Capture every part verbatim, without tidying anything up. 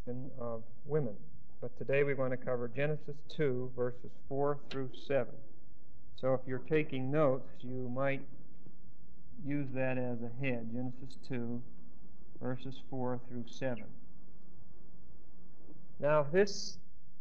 of women. But today we want to cover Genesis two, verses four through seven. So if you're taking notes, you might use that as a head. Genesis two, verses four through seven. Now this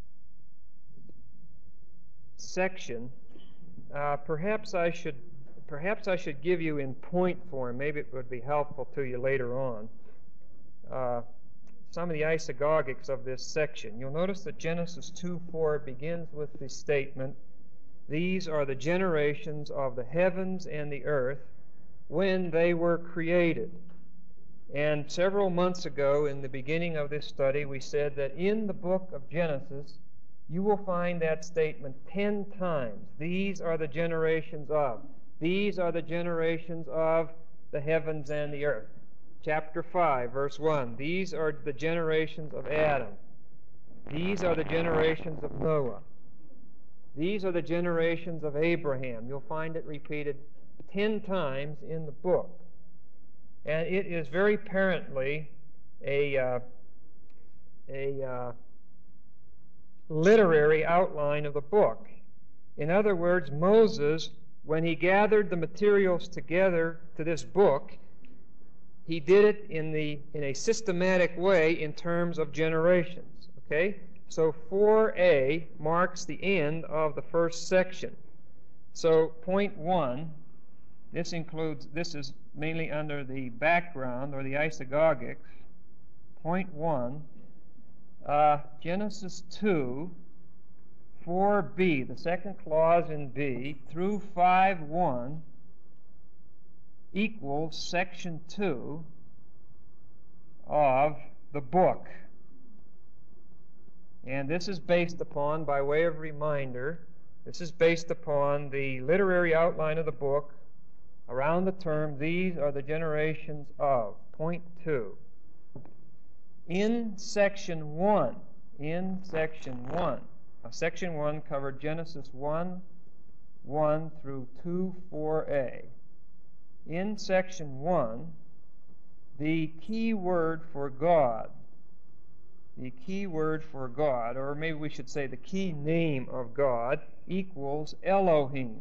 section, uh, perhaps I should perhaps I should give you in point form. Maybe it would be helpful to you later on. Uh, some of the isagogics of this section. You'll notice that Genesis two four begins with the statement, "These are the generations of the heavens and the earth when they were created." And several months ago, in the beginning of this study, we said that in the book of Genesis, you will find that statement ten times. These are the generations of. These are the generations of the heavens and the earth. Chapter five, verse one. These are the generations of Adam. These are the generations of Noah. These are the generations of Abraham. You'll find it repeated ten times in the book. And it is very apparently a, uh, a uh, literary outline of the book. In other words, Moses, when he gathered the materials together to this book, he did it in the in a systematic way in terms of generations. Okay? So four A marks the end of the first section. So point one, this includes, this is mainly under the background or the isagogics. Point one, uh, Genesis two, four B, the second clause in B, through five one equals section two of the book. And this is based upon, by way of reminder, this is based upon the literary outline of the book around the term, "These are the generations of." Point two. In section one, in section one, uh, section one covered Genesis one, one through two, four A. In section one, the key word for God, the key word for God, or maybe we should say the key name of God, equals Elohim.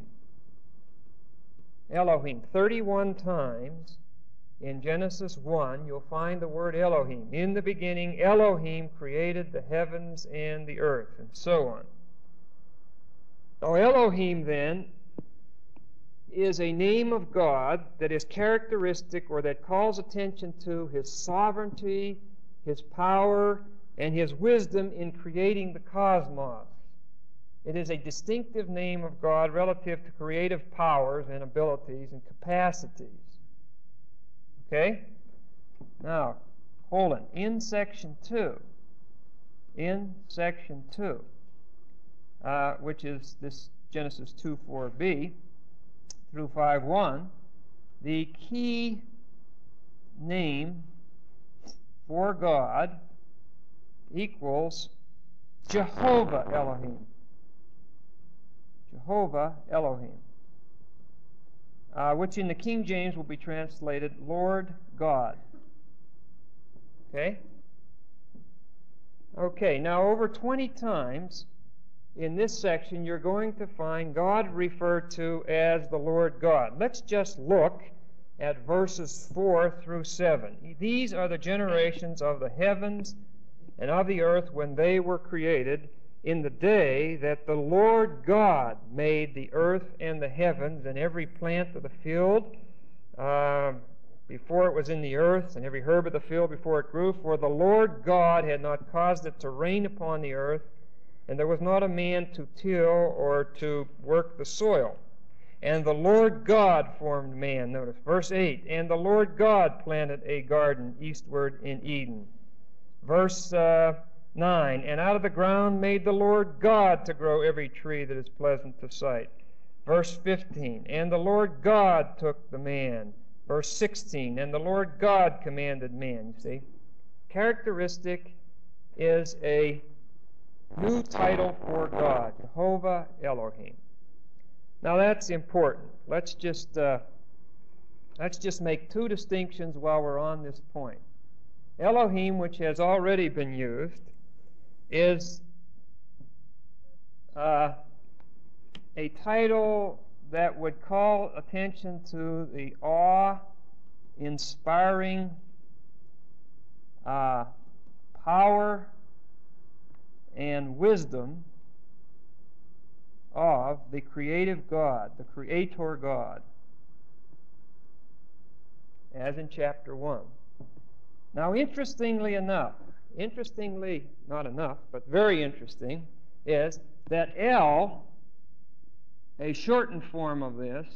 Elohim. thirty-one times in Genesis one, you'll find the word Elohim. In the beginning, Elohim created the heavens and the earth, and so on. Now, Elohim, then, is a name of God that is characteristic or that calls attention to His sovereignty, His power, and His wisdom in creating the cosmos. It is a distinctive name of God relative to creative powers and abilities and capacities. Okay? Now, colon, in section two, in section two, uh, which is this Genesis two four B, through five one, the key name for God equals Jehovah Elohim. Jehovah Elohim, uh, which in the King James will be translated Lord God. Okay? Okay, now over twenty times in this section, you're going to find God referred to as the Lord God. Let's just look at verses four through seven. These are the generations of the heavens and of the earth when they were created, in the day that the Lord God made the earth and the heavens and every plant of the field uh, before it was in the earth, and every herb of the field before it grew. For the Lord God had not caused it to rain upon the earth, and there was not a man to till or to work the soil. And the Lord God formed man. Notice verse eight. And the Lord God planted a garden eastward in Eden. Verse uh, nine. And out of the ground made the Lord God to grow every tree that is pleasant to sight. Verse fifteen. And the Lord God took the man. Verse sixteen. And the Lord God commanded man. You see? Characteristic is a new title for God, Jehovah Elohim. Now that's important. Let's just uh, let's just make two distinctions while we're on this point. Elohim, which has already been used, is uh, a title that would call attention to the awe-inspiring uh, power and wisdom of the creative God, the Creator God, as in chapter one. Now, interestingly enough, interestingly, not enough, but very interesting, is that El, a shortened form of this,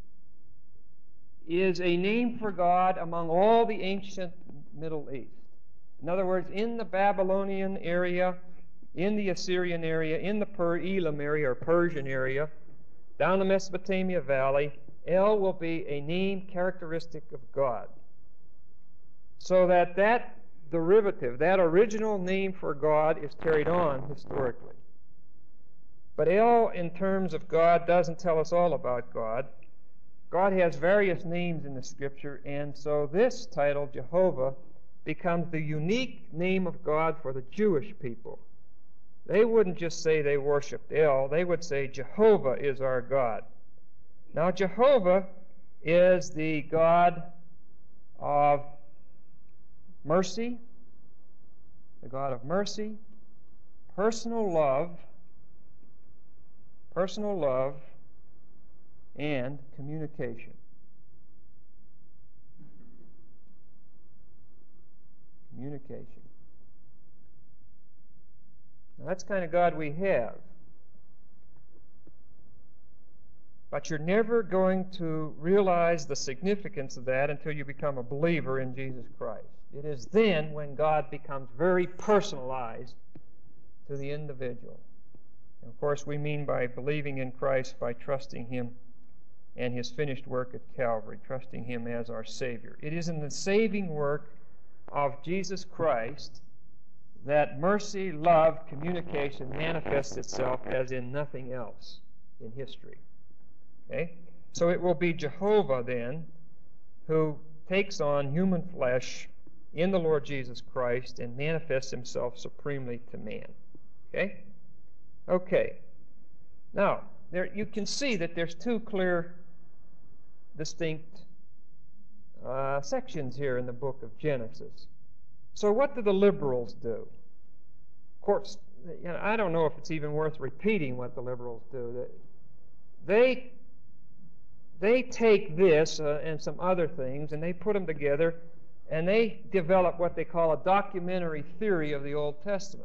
is a name for God among all the ancient Middle East. In other words, in the Babylonian area, in the Assyrian area, in the per Elam area or Persian area, down the Mesopotamia Valley, El will be a name characteristic of God. So that that derivative, that original name for God, is carried on historically. But El, in terms of God, doesn't tell us all about God. God has various names in the Scripture, and so this title, Jehovah, becomes the unique name of God for the Jewish people. They wouldn't just say they worshiped El, they would say Jehovah is our God. Now, Jehovah is the God of mercy, the God of mercy, personal love, personal love, and communication. Communication. Now, that's the kind of God we have. But you're never going to realize the significance of that until you become a believer in Jesus Christ. It is then when God becomes very personalized to the individual. And of course, we mean by believing in Christ by trusting Him and His finished work at Calvary, trusting Him as our Savior. It is in the saving work of Jesus Christ that mercy, love, communication manifests itself as in nothing else in history. Okay? So it will be Jehovah then who takes on human flesh in the Lord Jesus Christ and manifests Himself supremely to man. Okay? Okay. Now, there you can see that there's two clear, distinct uh, sections here in the book of Genesis. So what do the liberals do? Of course, you know, I don't know if it's even worth repeating what the liberals do. They They take this uh, and some other things, and they put them together, and they develop what they call a documentary theory of the Old Testament.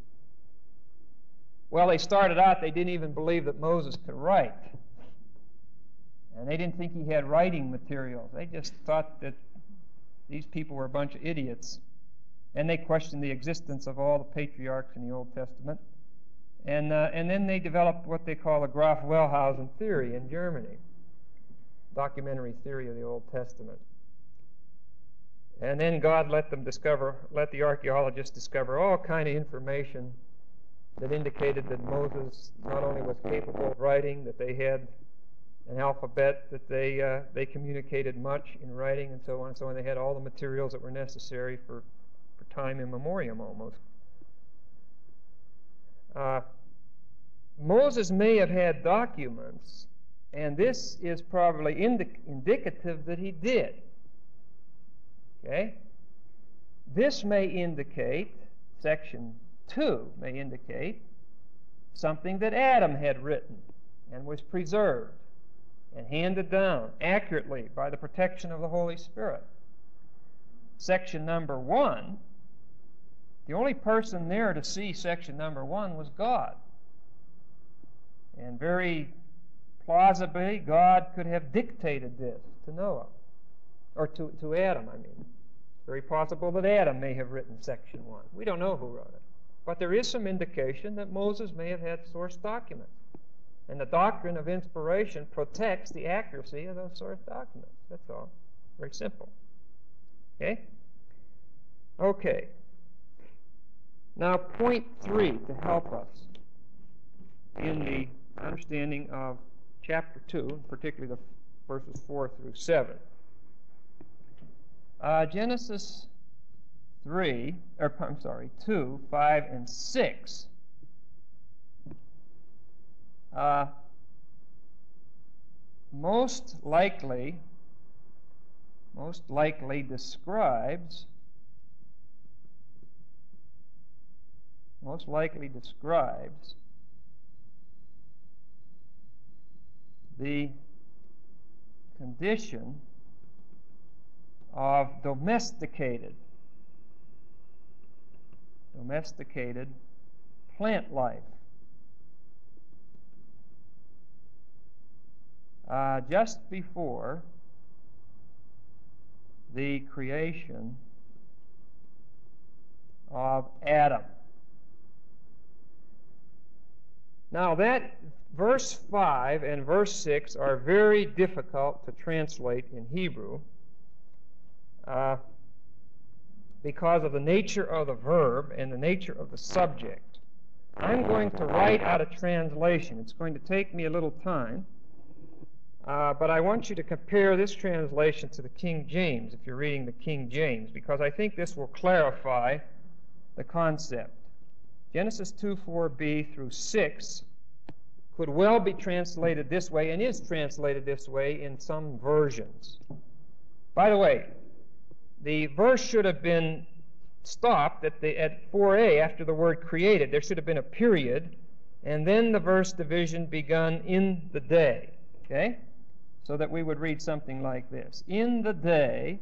Well, they started out, they didn't even believe that Moses could write. And they didn't think he had writing materials. They just thought that these people were a bunch of idiots. And they questioned the existence of all the patriarchs in the Old Testament. And, uh, and then they developed what they call a Graf Wellhausen theory in Germany. Documentary theory of the Old Testament. And then God let them discover, let the archaeologists discover all kind of information that indicated that Moses not only was capable of writing, that they had an alphabet, that they uh, they communicated much in writing, and so on and so on. They had all the materials that were necessary for, for time immemorial almost. Uh, Moses may have had documents, and this is probably indi- indicative that he did. Okay? This may indicate, section two may indicate, something that Adam had written and was preserved and handed down accurately by the protection of the Holy Spirit. Section number one, the only person there to see section number one was God. And very plausibly, God could have dictated this to Noah, or to, to Adam, I mean. It's very possible that Adam may have written section one. We don't know who wrote it. But there is some indication that Moses may have had source documents. And the doctrine of inspiration protects the accuracy of those source documents. That's all. Very simple. Okay? Okay. Now, point three to help us in the understanding of chapter two, particularly the verses four through seven. Uh, Genesis three, or I'm sorry, two, five, and six, uh, most likely, most likely describes, most likely describes the condition of domesticated, domesticated plant life. Uh, just before the creation of Adam. Now that verse five and verse six are very difficult to translate in Hebrew uh, because of the nature of the verb and the nature of the subject. I'm going to write out a translation. It's going to take me a little time, uh, but I want you to compare this translation to the King James if you're reading the King James, because I think this will clarify the concept. Genesis two four b through six could well be translated this way, and is translated this way in some versions. By the way, the verse should have been stopped at, the, at four a after the word created. There should have been a period, and then the verse division begun in the day. Okay? So that we would read something like this. In the day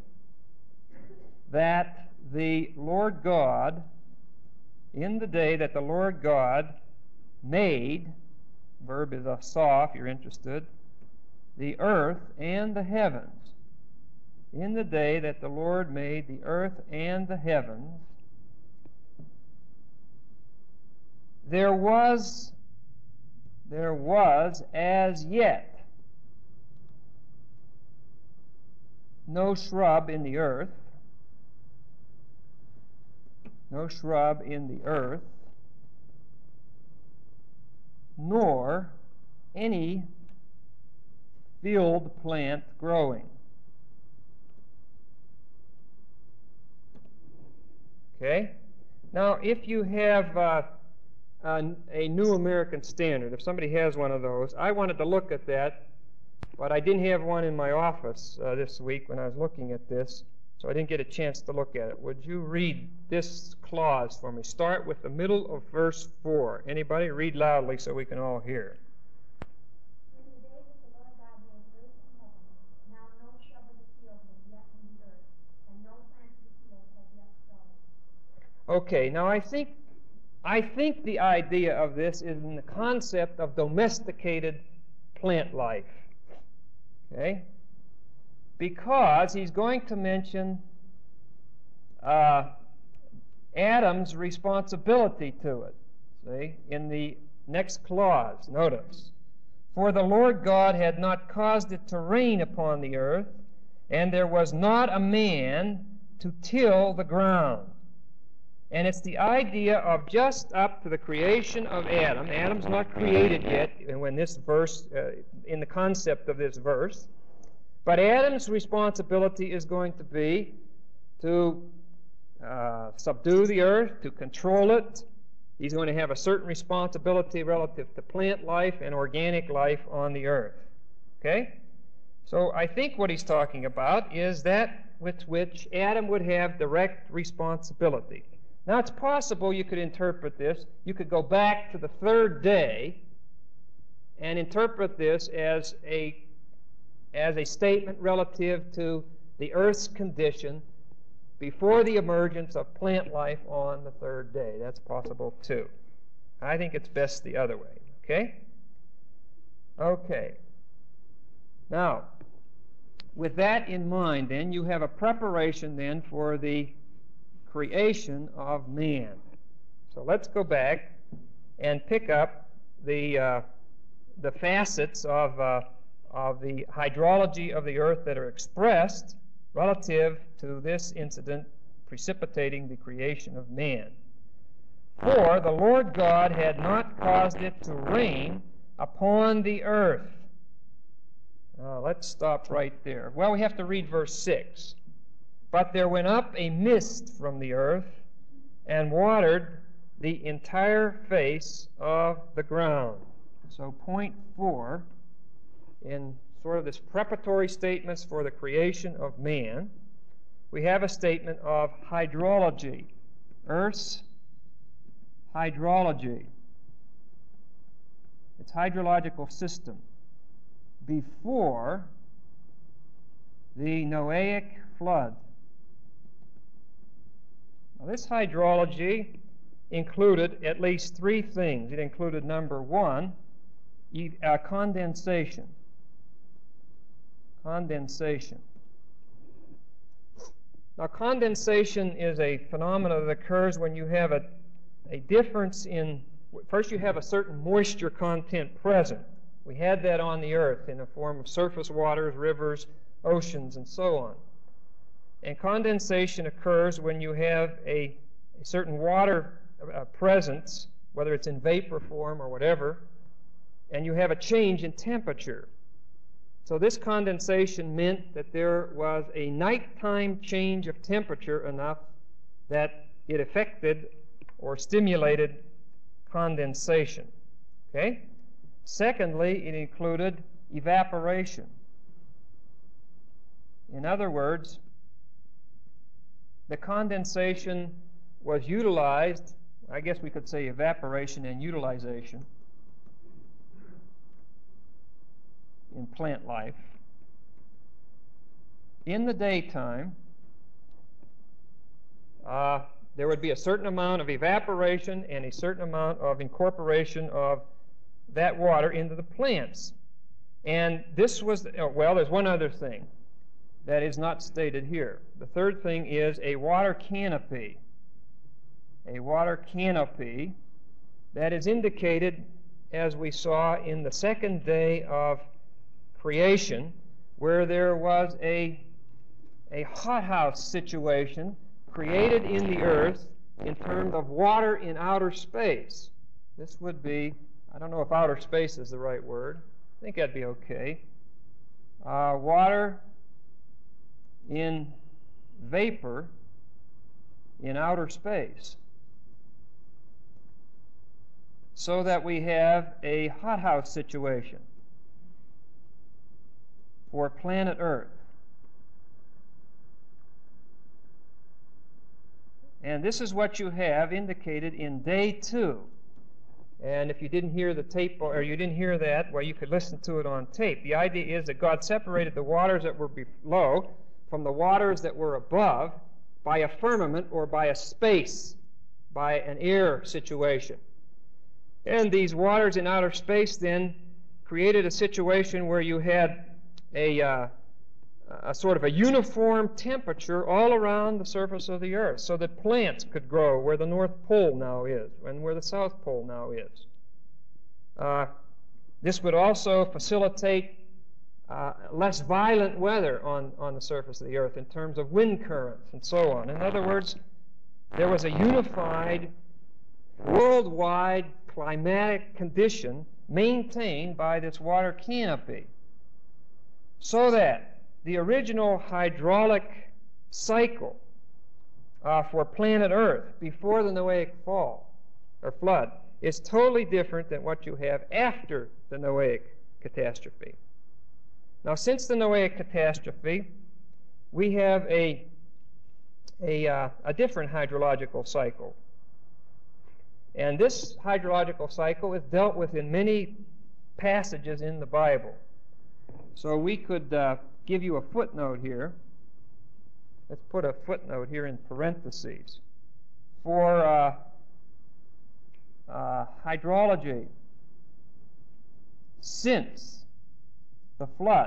that the Lord God, in the day that the Lord God made, verb is asah if you're interested, the earth and the heavens. In the day that the Lord made the earth and the heavens, there was, there was as yet no shrub in the earth, no shrub in the earth, nor any field plant growing. Okay? Now, if you have uh, a, a New American Standard, if somebody has one of those, I wanted to look at that, but I didn't have one in my office uh, this week when I was looking at this, so I didn't get a chance to look at it. Would you read this clause for me? Start with the middle of verse four. Anybody? Read loudly so we can all hear. In the day that the Lord God made earth and heaven, now no shrub of the field was yet in the earth, and no plant of the field had yet sprung. Okay, now I think I think the idea of this is in the concept of domesticated plant life. Okay? Because he's going to mention uh, Adam's responsibility to it. See? In the next clause, notice. For the Lord God had not caused it to rain upon the earth, and there was not a man to till the ground. And it's the idea of just up to the creation of Adam. Adam's not created yet when this verse, uh, in the concept of this verse. But Adam's responsibility is going to be to uh, subdue the earth, to control it. He's going to have a certain responsibility relative to plant life and organic life on the earth. Okay? So I think what he's talking about is that with which Adam would have direct responsibility. Now it's possible you could interpret this. You could go back to the third day and interpret this as a as a statement relative to the earth's condition before the emergence of plant life on the third day. That's possible too. I think it's best the other way. Okay? Okay. Now, with that in mind, then, you have a preparation then for the creation of man. So let's go back and pick up the uh, the facets of uh, of the hydrology of the earth that are expressed relative to this incident precipitating the creation of man. For the Lord God had not caused it to rain upon the earth. Uh, let's stop right there. Well, we have to read verse six. But there went up a mist from the earth and watered the entire face of the ground. So point four, in sort of this preparatory statements for the creation of man, we have a statement of hydrology, Earth's hydrology, its hydrological system before the Noahic flood. Now, this hydrology included at least three things. It included, number one, uh, condensation. Condensation. Now, condensation is a phenomenon that occurs when you have a, a difference in, first you have a certain moisture content present. We had that on the earth in the form of surface waters, rivers, oceans, and so on. And condensation occurs when you have a, a certain water uh, presence, whether it's in vapor form or whatever, and you have a change in temperature. So this condensation meant that there was a nighttime change of temperature enough that it affected or stimulated condensation. Okay? Secondly, it included evaporation. In other words, the condensation was utilized, I guess we could say evaporation and utilization, in plant life. In the daytime, uh, there would be a certain amount of evaporation and a certain amount of incorporation of that water into the plants. And this was, oh, well, there's one other thing that is not stated here. The third thing is a water canopy. A water canopy that is indicated, as we saw in the second day of creation, where there was a, a hothouse situation created in the earth in terms of water in outer space. This would be, I don't know if outer space is the right word. I think that'd be okay. Uh, water in vapor in outer space. So that we have a hothouse situation for planet Earth. And this is what you have indicated in day two. And if you didn't hear the tape, or you didn't hear that, well, you could listen to it on tape. The idea is that God separated the waters that were below from the waters that were above by a firmament or by a space, by an air situation. And these waters in outer space then created a situation where you had a, uh, a sort of a uniform temperature all around the surface of the earth, so that plants could grow where the North Pole now is and where the South Pole now is. Uh, this would also facilitate uh, less violent weather on, on the surface of the earth in terms of wind currents and so on. In other words, there was a unified, worldwide climatic condition maintained by this water canopy, so that the original hydraulic cycle uh, for planet Earth before the Noahic fall or flood is totally different than what you have after the Noahic catastrophe. Now, since the Noahic catastrophe, we have a, a, uh, a different hydrological cycle. And this hydrological cycle is dealt with in many passages in the Bible. So we could uh, give you a footnote here. Let's put a footnote here in parentheses for uh, uh, hydrology since the flood.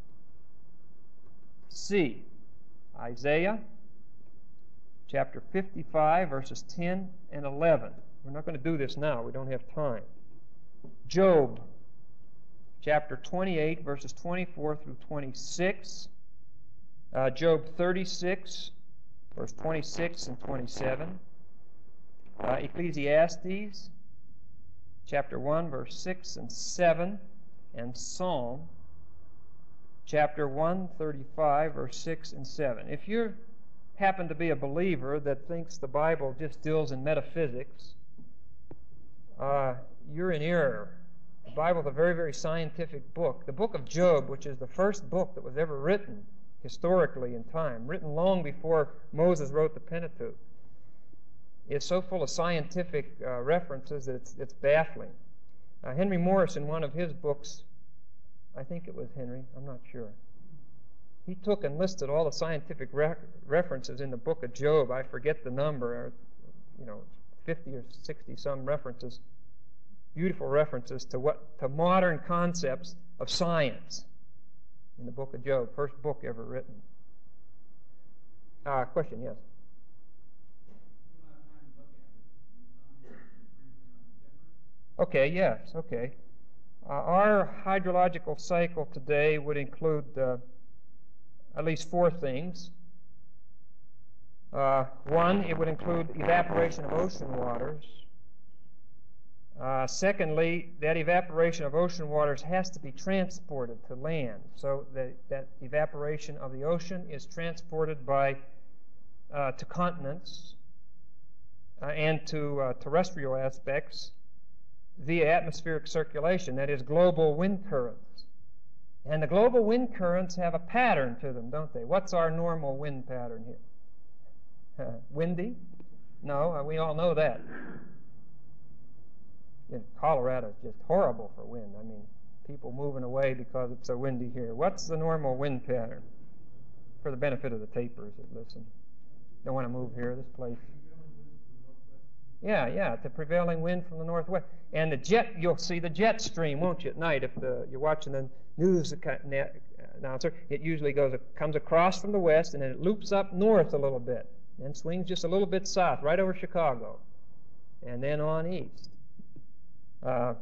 See Isaiah chapter fifty-five, verses ten and eleven. We're not going to do this now. We don't have time. Job chapter twenty-eight, verses twenty-four through twenty-six. Uh, Job thirty-six, verse twenty-six and twenty-seven. Uh, Ecclesiastes chapter one, verse six and seven. And Psalm chapter one thirty-five, verse six and seven. If you're happen to be a believer that thinks the Bible just deals in metaphysics, uh, you're in error. The Bible is a very, very scientific book. The book of Job, which is the first book that was ever written historically in time, written long before Moses wrote the Pentateuch, is so full of scientific uh, references that it's, it's baffling. Uh, Henry Morris, in one of his books, I think it was Henry, I'm not sure, he took and listed all the scientific re- references in the book of Job. I forget the number, or, you know, fifty or sixty some references, beautiful references to what to modern concepts of science in the book of Job, first book ever written. Uh, question, yes. Okay, yes, okay. Uh, our hydrological cycle today would include uh, at least four things. Uh, one, it would include evaporation of ocean waters. Uh, secondly, that evaporation of ocean waters has to be transported to land. So that, that evaporation of the ocean is transported by uh, to continents uh, and to uh, terrestrial aspects via atmospheric circulation, that is, global wind currents. And the global wind currents have a pattern to them, don't they? What's our normal wind pattern here? Uh, windy? No, uh, we all know that. You know, Colorado's just horrible for wind. I mean, people moving away because it's so windy here. What's the normal wind pattern? For the benefit of the tapers that listen. Don't want to move here, this place. Yeah, yeah, the prevailing wind from the northwest. And the jet, you'll see the jet stream, won't you, at night, if the, you're watching the news announcer. It usually goes, comes across from the west, and then it loops up north a little bit, and swings just a little bit south, right over Chicago, and then on east. Uh,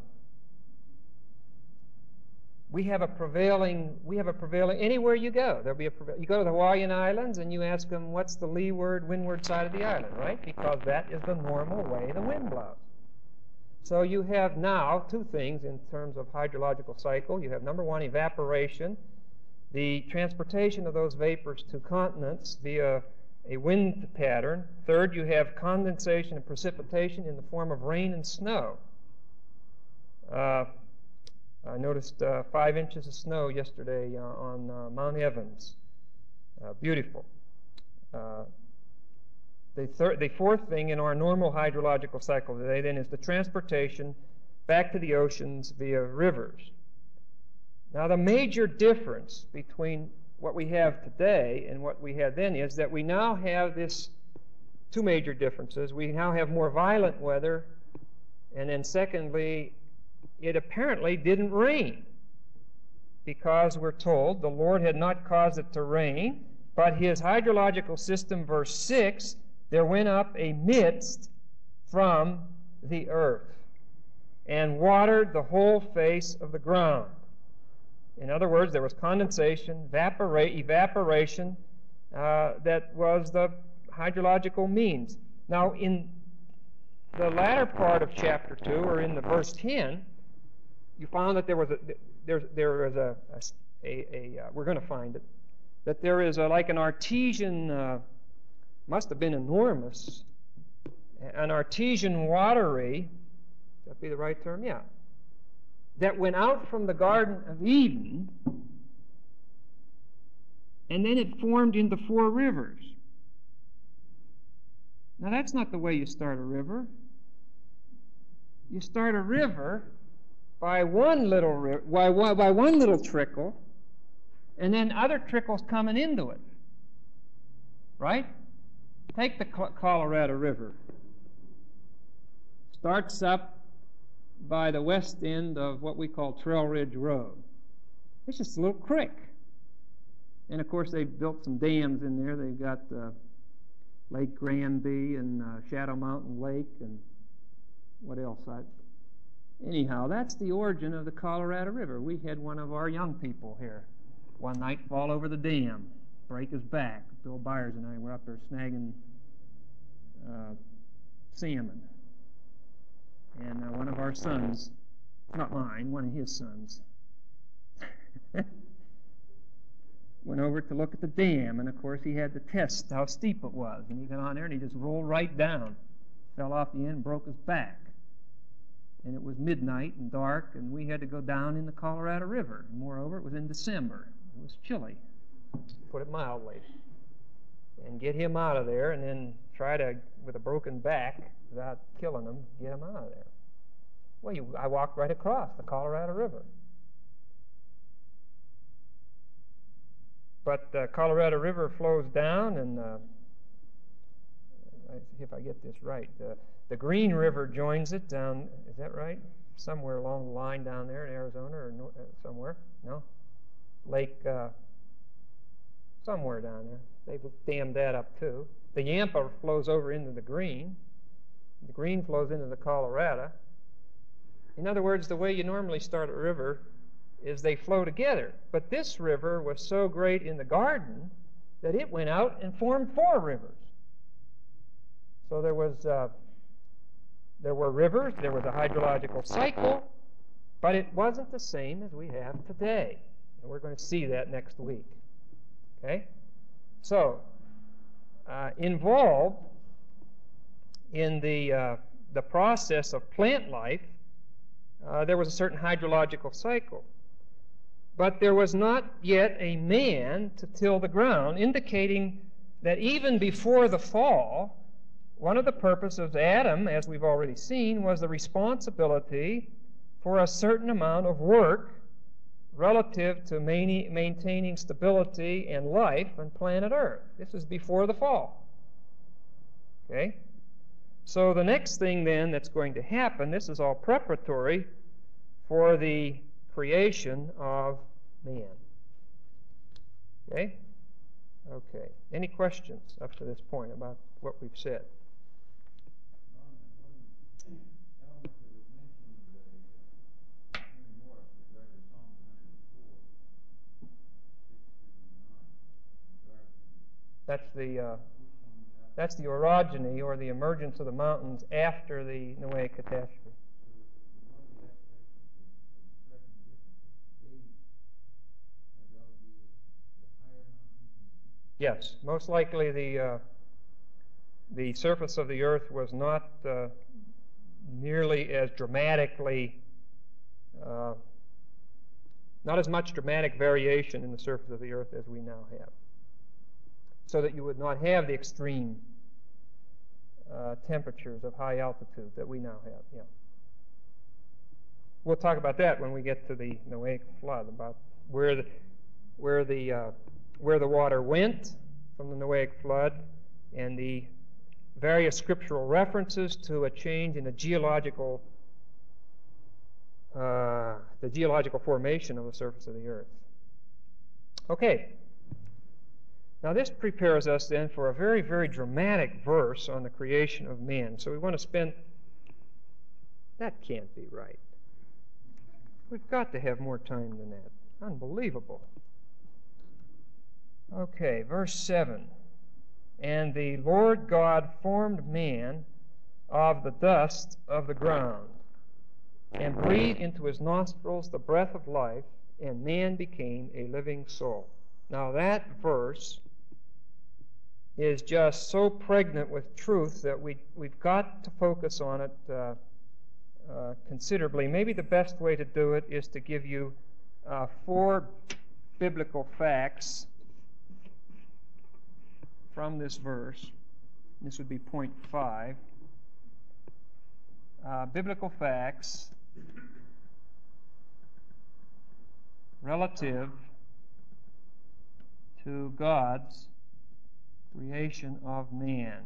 we have a prevailing, we have a prevailing, anywhere you go, there'll be a, you go to the Hawaiian Islands and you ask them what's the leeward, windward side of the island, right? Because that is the normal way the wind blows. So you have now two things in terms of hydrological cycle. You have, number one, evaporation, the transportation of those vapors to continents via a wind pattern. Third, you have condensation and precipitation in the form of rain and snow. Uh, I noticed uh, five inches of snow yesterday uh, on uh, Mount Evans. Uh, beautiful. Uh, the, thir- the fourth thing in our normal hydrological cycle today then is the transportation back to the oceans via rivers. Now the major difference between what we have today and what we had then is that we now have this two major differences. We now have more violent weather, and then secondly, it apparently didn't rain, because we're told the Lord had not caused it to rain, but his hydrological system, verse six, there went up a mist from the earth and watered the whole face of the ground. In other words, there was condensation, evapora- evaporation, uh, that was the hydrological means. Now, in the latter part of chapter two, or in the verse ten, you found that there was a there there is a a, a, a uh, we're going to find it, that there is a, like an artesian, uh, must have been enormous, an artesian watery, would that be the right term? Yeah. That went out from the Garden of Eden, and then it formed into four rivers. Now that's not the way you start a river. You start a river by one little ri- by, one, by one little trickle, and then other trickles coming into it. Right? Take the Colorado River. Starts up by the west end of what we call Trail Ridge Road. It's just a little creek. And of course they've built some dams in there. They've got uh, Lake Granby and uh, Shadow Mountain Lake and what else? I, anyhow, that's the origin of the Colorado River. We had one of our young people here one night fall over the dam, break his back. Bill Byers and I were up there snagging uh, salmon. And uh, one of our sons, not mine, one of his sons, went over to look at the dam, and of course he had to test how steep it was. And he got on there and he just rolled right down, fell off the end, and broke his back. And it was midnight and dark, and we had to go down in the Colorado River. And moreover, it was in December. It was chilly, to put it mildly. And get him out of there, and then try to, with a broken back, without killing him, get him out of there. Well, you, I walked right across the Colorado River. But the uh, Colorado River flows down, and uh, if I get this right, uh, the Green River joins it down, is that right? Somewhere along the line down there in Arizona or no, uh, somewhere? No? Lake, uh, somewhere down there. They've dammed that up too. The Yampa flows over into the Green. The Green flows into the Colorado. In other words, the way you normally start a river is they flow together. But this river was so great in the garden that it went out and formed four rivers. So there was uh, there were rivers, there was a hydrological cycle, but it wasn't the same as we have today. And we're going to see that next week. Okay? So, uh, involved in the, uh, the process of plant life, uh, there was a certain hydrological cycle. But there was not yet a man to till the ground, indicating that even before the fall, one of the purposes of Adam, as we've already seen, was the responsibility for a certain amount of work relative to main, maintaining stability and life on planet Earth. This is before the fall. Okay? So the next thing then that's going to happen, this is all preparatory for the creation of man. Okay? Okay. Any questions up to this point about what we've said? That's the uh, that's the orogeny, or the emergence of the mountains after the Noahic catastrophe. Yes, most likely the uh, the surface of the earth was not uh, nearly as dramatically, uh, not as much dramatic variation in the surface of the earth as we now have, so that you would not have the extreme uh, temperatures of high altitude that we now have. Yeah, we'll talk about that when we get to the Noahic flood, about where the where the uh, where the water went from the Noahic flood, and the various scriptural references to a change in the geological uh, the geological formation of the surface of the earth. Okay. Now this prepares us then for a very, very dramatic verse on the creation of man. So we want to spend... That can't be right. We've got to have more time than that. Unbelievable. Okay, verse seven. And the Lord God formed man of the dust of the ground, and breathed into his nostrils the breath of life, and man became a living soul. Now that verse is just so pregnant with truth that we, we've got to focus on it uh, uh, considerably. Maybe the best way to do it is to give you uh, four biblical facts from this verse. This would be point five. Uh, biblical facts relative to God's creation of man.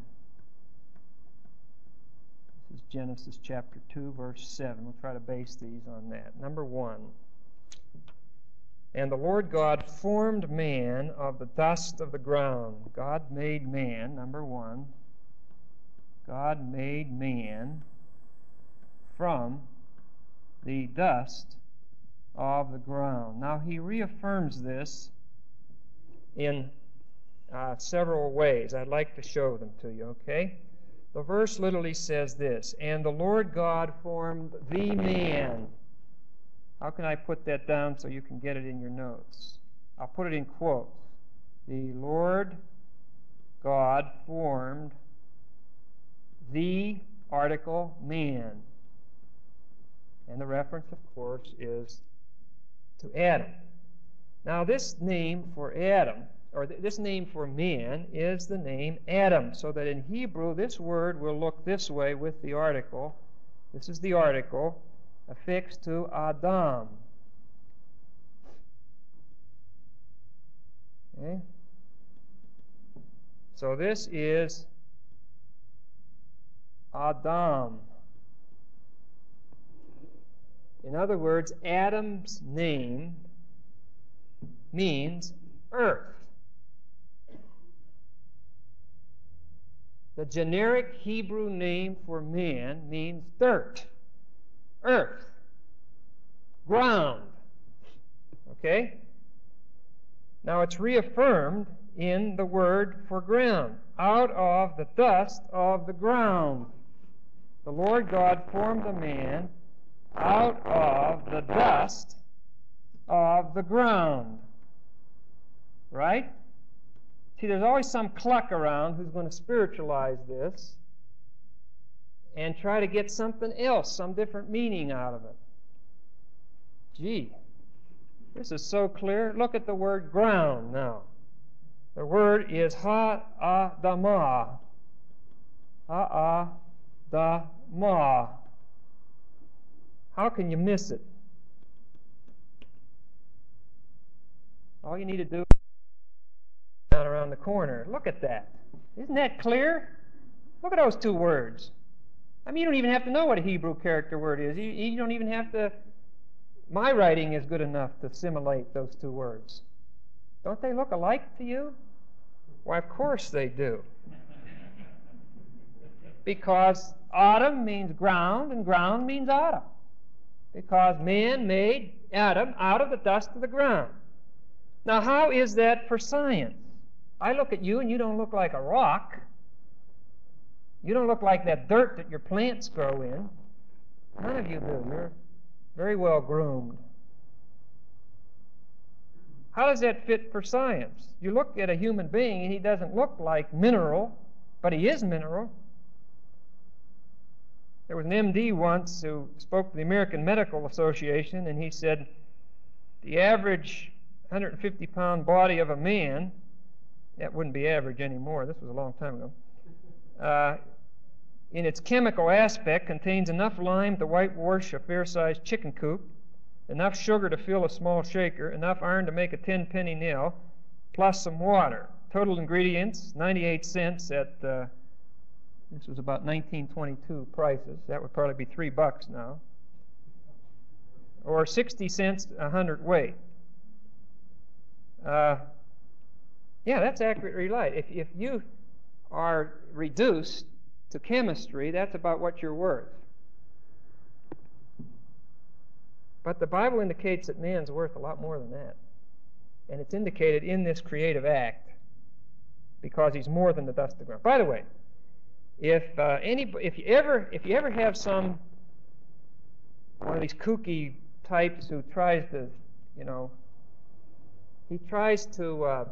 This is Genesis chapter two, verse seven. We'll try to base these on that. Number one. And the Lord God formed man of the dust of the ground. God made man, number one. God made man from the dust of the ground. Now he reaffirms this in uh, several ways. I'd like to show them to you, okay? The verse literally says this, and the Lord God formed the man. How can I put that down so you can get it in your notes? I'll put it in quotes. the Lord God formed the article man. And the reference, of course, is to Adam. Now, this name for Adam, or th- this name for man, is the name Adam, so that in Hebrew this word will look this way with the article. This is the article affixed to Adam. Okay? So this is Adam. In other words, Adam's name means earth. The generic Hebrew name for man means dirt, earth, ground. Okay? Now it's reaffirmed in the word for ground. Out of the dust of the ground. The Lord God formed a man out of the dust of the ground. Right? See, there's always some cluck around who's going to spiritualize this and try to get something else, some different meaning out of it. Gee, this is so clear. Look at the word ground now. The word is ha-adamah. Ha-adamah. How can you miss it? All you need to do is down around the corner. Look at that. Isn't that clear? Look at those two words. I mean, you don't even have to know what a Hebrew character word is. You, you don't even have to... My writing is good enough to assimilate those two words. Don't they look alike to you? Why, of course they do. Because Adam means ground, and ground means Adam. Because man made Adam out of the dust of the ground. Now, how is that for science? I look at you and you don't look like a rock. You don't look like that dirt that your plants grow in. None of you do. You're very well groomed. How does that fit for science? You look at a human being and he doesn't look like mineral, but he is mineral. There was an M D once who spoke to the American Medical Association, and he said the average one hundred fifty pound body of a man, that wouldn't be average anymore, this was a long time ago, uh, in its chemical aspect contains enough lime to whitewash a fair-sized chicken coop, enough sugar to fill a small shaker, enough iron to make a ten penny nail, plus some water. Total ingredients, ninety-eight cents at, uh, this was about nineteen twenty-two prices. That would probably be three bucks now. Or sixty cents a hundredweight. Uh, yeah, that's accurately right. If, if you are reduced to chemistry, that's about what you're worth. But the Bible indicates that man's worth a lot more than that. And it's indicated in this creative act because he's more than the dust of the ground. By the way, if uh, any, if you ever, if you ever have some one of these kooky types who tries to, you know, he tries to uh,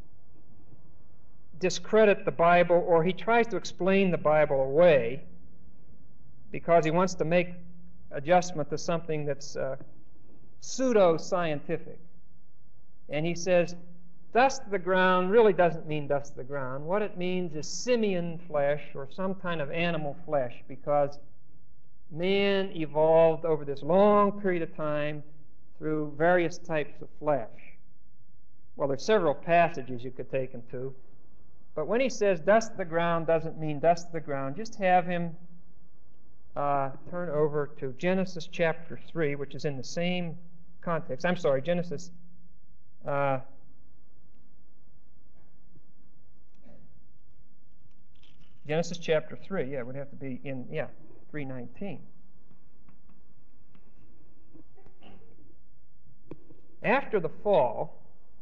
discredit the Bible, or he tries to explain the Bible away because he wants to make adjustment to something that's uh, pseudo-scientific. And he says, dust of the ground really doesn't mean dust of the ground. What it means is simian flesh or some kind of animal flesh, because man evolved over this long period of time through various types of flesh. Well, there's several passages you could take him to. But when he says dust of the ground doesn't mean dust of the ground, just have him uh, turn over to Genesis chapter three, which is in the same context. I'm sorry, Genesis uh, Genesis chapter three. Yeah, it would have to be in, yeah, three nineteen. After the fall,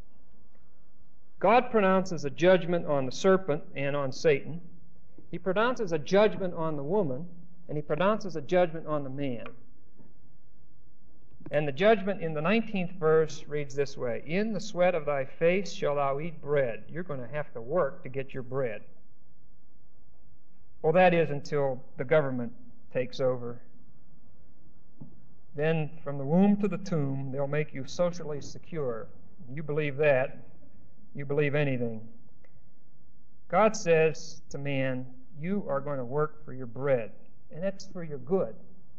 God pronounces a judgment on the serpent and on Satan. He pronounces a judgment on the woman, and he pronounces a judgment on the man. And the judgment in the nineteenth verse reads this way: In the sweat of thy face shalt thou eat bread. You're going to have to work to get your bread. Well, that is until the government takes over. Then from the womb to the tomb, they'll make you socially secure. You believe that, you believe anything. God says to man, you are going to work for your bread, and that's for your good.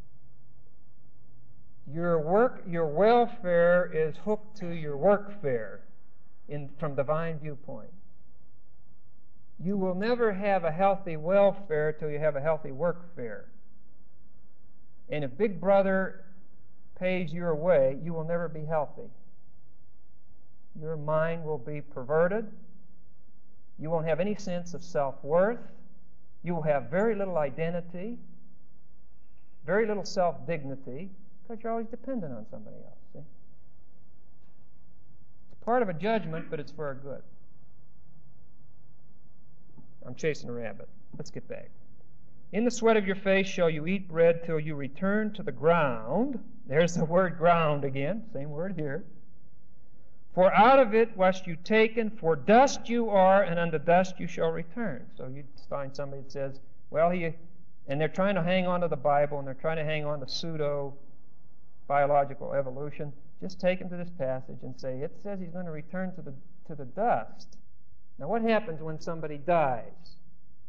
Your work, your welfare is hooked to your workfare in, from divine viewpoint. You will never have a healthy welfare till you have a healthy workfare. And if Big Brother pays your way, you will never be healthy. Your mind will be perverted. You won't have any sense of self-worth. You will have very little identity, very little self-dignity, because you're always dependent on somebody else. See? It's part of a judgment, but it's for our good. I'm chasing a rabbit. Let's get back. In the sweat of your face shall you eat bread till you return to the ground. There's the word ground again, same word here. For out of it wast you taken, for dust you are, and unto dust you shall return. So you find somebody that says, well, he, and they're trying to hang on to the Bible, and they're trying to hang on to pseudo biological evolution. Just take him to this passage and say, it says he's going to return to the to the dust. Now, what happens when somebody dies?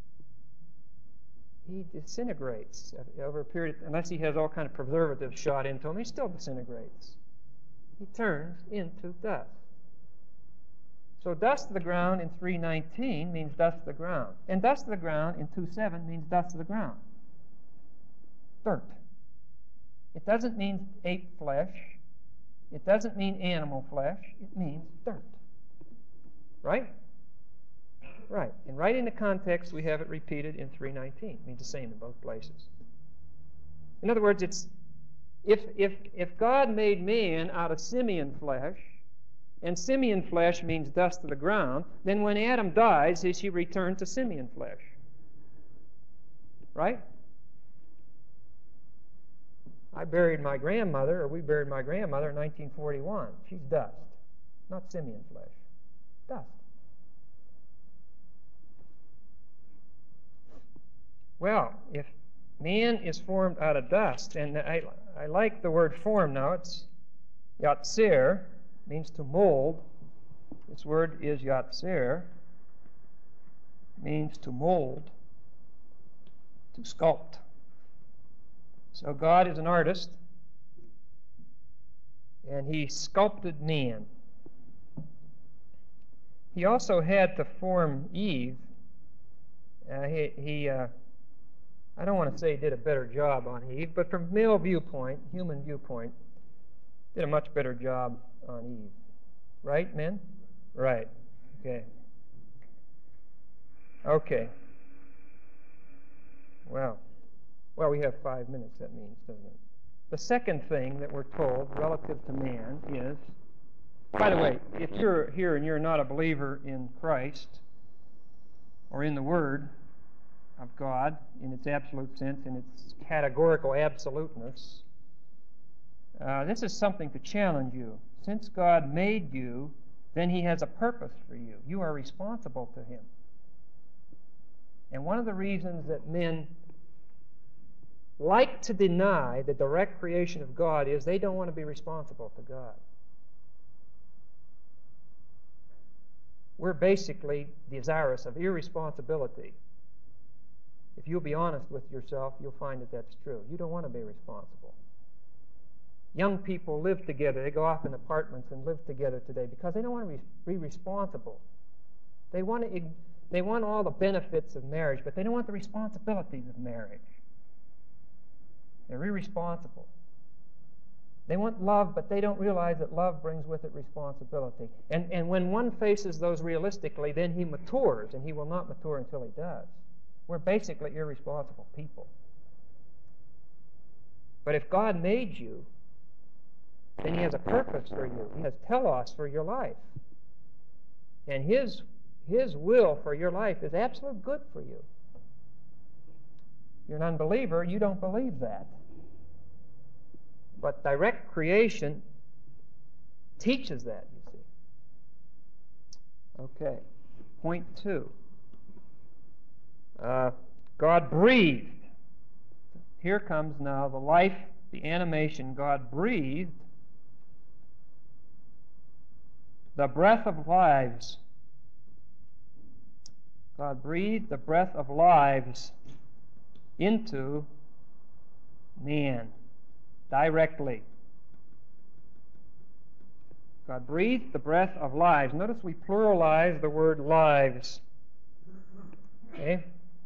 He disintegrates over a period, unless he has all kind of preservatives shot into him, he still disintegrates. He turns into dust. So dust of the ground in three nineteen means dust of the ground. And dust of the ground in two seven means dust of the ground. Dirt. It doesn't mean ape flesh. It doesn't mean animal flesh. It means dirt. Right? Right. And right in the context, we have it repeated in three nineteen. It means the same in both places. In other words, it's if if if God made man out of simian flesh, and simian flesh means dust of the ground, then when Adam dies, he should return to simian flesh. Right? I buried my grandmother, or we buried my grandmother in nineteen forty-one. She's dust, not simian flesh. Dust. Well, if man is formed out of dust, and I, I like the word form now, it's yatzer, means to mold. This word is yatzer, means to mold, to sculpt. So God is an artist, and he sculpted man. He also had to form Eve. Uh, he, he uh, I don't want to say he did a better job on Eve, but from male viewpoint, human viewpoint, did a much better job on Eve. Right, men? Right. Okay. Okay. Well. Well, we have five minutes, that means, doesn't it? The second thing that we're told relative to man is, by the way, if you're here and you're not a believer in Christ or in the Word of God in its absolute sense, in its categorical absoluteness, uh, this is something to challenge you. Since God made you, then he has a purpose for you. You are responsible to him. And one of the reasons that men like to deny the direct creation of God is they don't want to be responsible to God. We're basically desirous of irresponsibility. If you'll be honest with yourself, you'll find that that's true. You don't want to be responsible. Young people live together. They go off in apartments and live together today because they don't want to be responsible. They want to, they want all the benefits of marriage, but they don't want the responsibilities of marriage. They're irresponsible. They want love, but they don't realize that love brings with it responsibility. And, and when one faces those realistically, then he matures, and he will not mature until he does. We're basically irresponsible people. But if God made you, then he has a purpose for you. He has telos for your life. And his, his will for your life is absolute good for you. If you're an unbeliever, you don't believe that. But direct creation teaches that, you see. Okay. Point two. Uh, God breathed. Here comes now the life, the animation. God breathed the breath of lives. God breathed the breath of lives into man directly. God breathed the breath of lives. Notice we pluralize the word lives. Okay?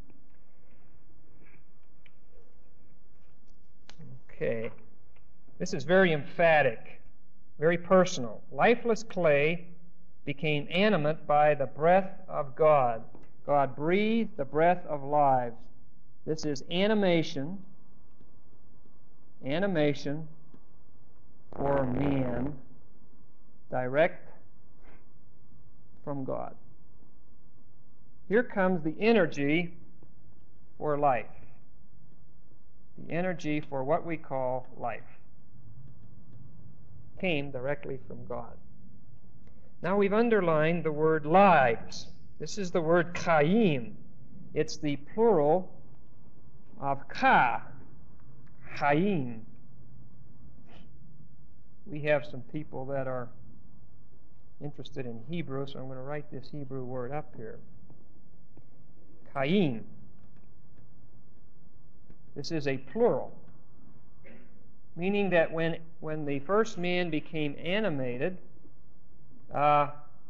Okay. This is very emphatic, very personal. Lifeless clay became animate by the breath of God. God breathed the breath of lives. This is animation, animation for man, direct from God. Here comes the energy for life. The energy for what we call life came directly from God. Now we've underlined the word lives. This is the word chaim. It's the plural of ka, chaim. We have some people that are interested in Hebrew, so I'm going to write this Hebrew word up here. Chaim. This is a plural, meaning that when, when the first man became animated, uh,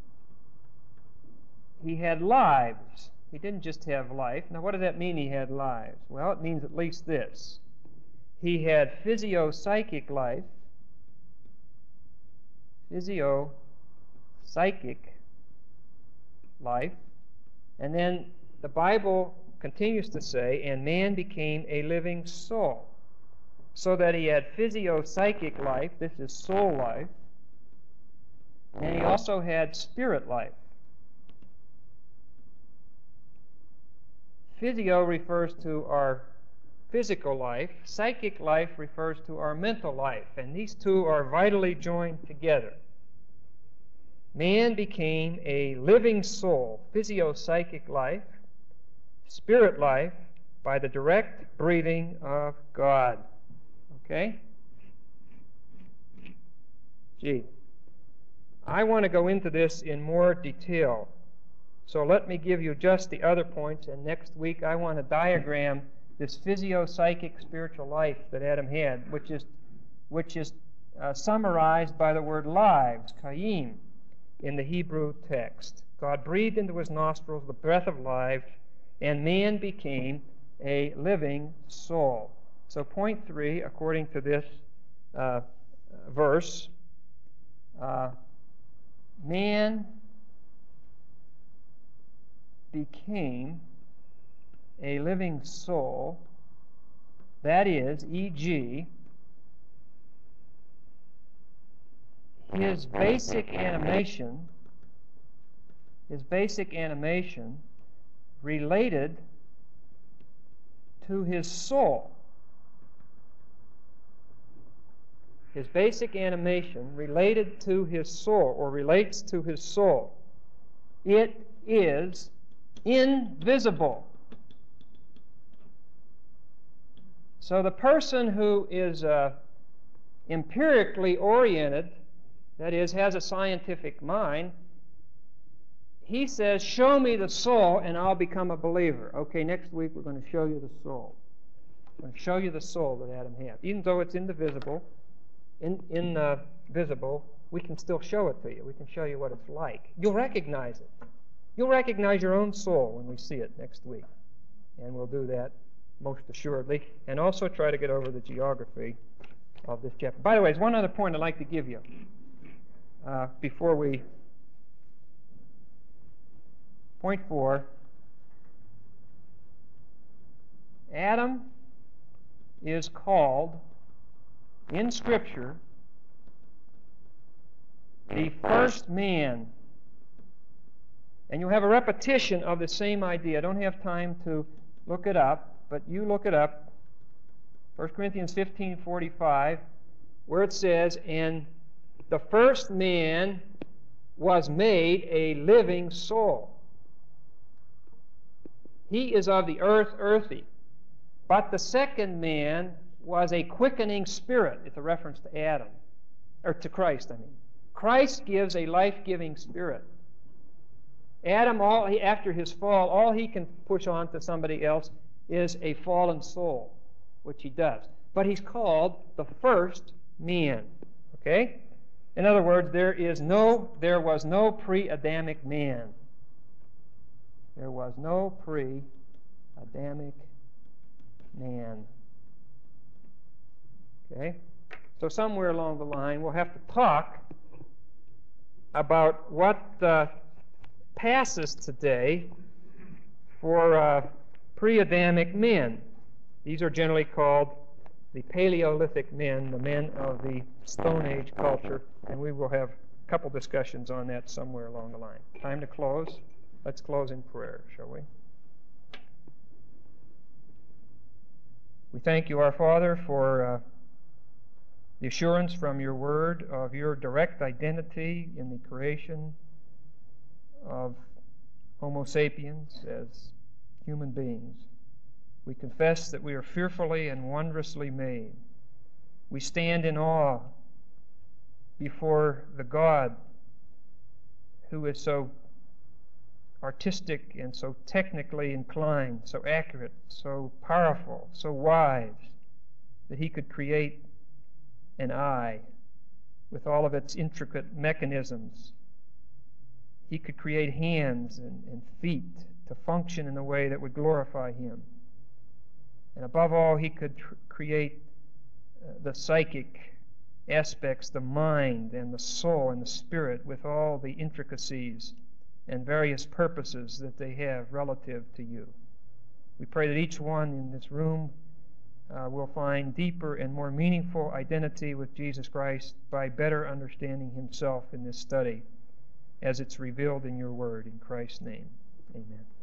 he had lives. He didn't just have life. Now, what does that mean, he had lives? Well, it means at least this. He had physio-psychic life, physio-psychic life, and then the Bible continues to say, and man became a living soul. So that he had physio-psychic life, this is soul life, and he also had spirit life. Physio refers to our physical life. Psychic life refers to our mental life, and these two are vitally joined together. Man became a living soul, physio-psychic life, spirit life, by the direct breathing of God. Okay? Gee, I want to go into this in more detail. So let me give you just the other points, and next week I want to diagram this physio-psychic spiritual life that Adam had, which is, which is uh, summarized by the word lives, chaim, in the Hebrew text. God breathed into his nostrils the breath of life, and man became a living soul. So point three, according to this uh, verse, uh, man became a living soul, that is, for example, his basic animation, his basic animation related to his soul. His basic animation related to his soul, or relates to his soul. It is invisible. So the person who is uh, empirically oriented, that is, has a scientific mind, he says, show me the soul and I'll become a believer. Okay, next week we're going to show you the soul. I'm going to show you the soul that Adam had. Even though it's indivisible, in, in, uh, visible, we can still show it to you. We can show you what it's like. You'll recognize it. You'll recognize your own soul when we see it next week. And we'll do that most assuredly. And also try to get over the geography of this chapter. By the way, there's one other point I'd like to give you uh, before we... Point four. Adam is called in Scripture the first man. And you'll have a repetition of the same idea. I don't have time to look it up, but you look it up. First Corinthians fifteen forty-five. where it says, and the first man was made a living soul. He is of the earth, earthy. But the second man was a quickening spirit. It's a reference to Adam, or to Christ, I mean. Christ gives a life-giving spirit. Adam, all he, after his fall, all he can push on to somebody else is a fallen soul, which he does. But he's called the first man. Okay? In other words, there is no, there was no pre-Adamic man. There was no pre-Adamic man. Okay? So somewhere along the line, we'll have to talk about what uh, passes today for uh, pre-Adamic men. These are generally called the Paleolithic men, the men of the Stone Age culture, and we will have a couple discussions on that somewhere along the line. Time to close. Let's close in prayer, shall we? We thank you, our Father, for uh, the assurance from your word of your direct identity in the creation of Homo sapiens as human beings. We confess that we are fearfully and wondrously made. We stand in awe before the God who is so artistic and so technically inclined, so accurate, so powerful, so wise, that he could create an eye with all of its intricate mechanisms. He could create hands and, and feet to function in a way that would glorify him. And above all, he could tr- create uh, the psychic aspects, the mind and the soul and the spirit, with all the intricacies and various purposes that they have relative to you. We pray that each one in this room uh, will find deeper and more meaningful identity with Jesus Christ by better understanding himself in this study as it's revealed in your word. In Christ's name, amen.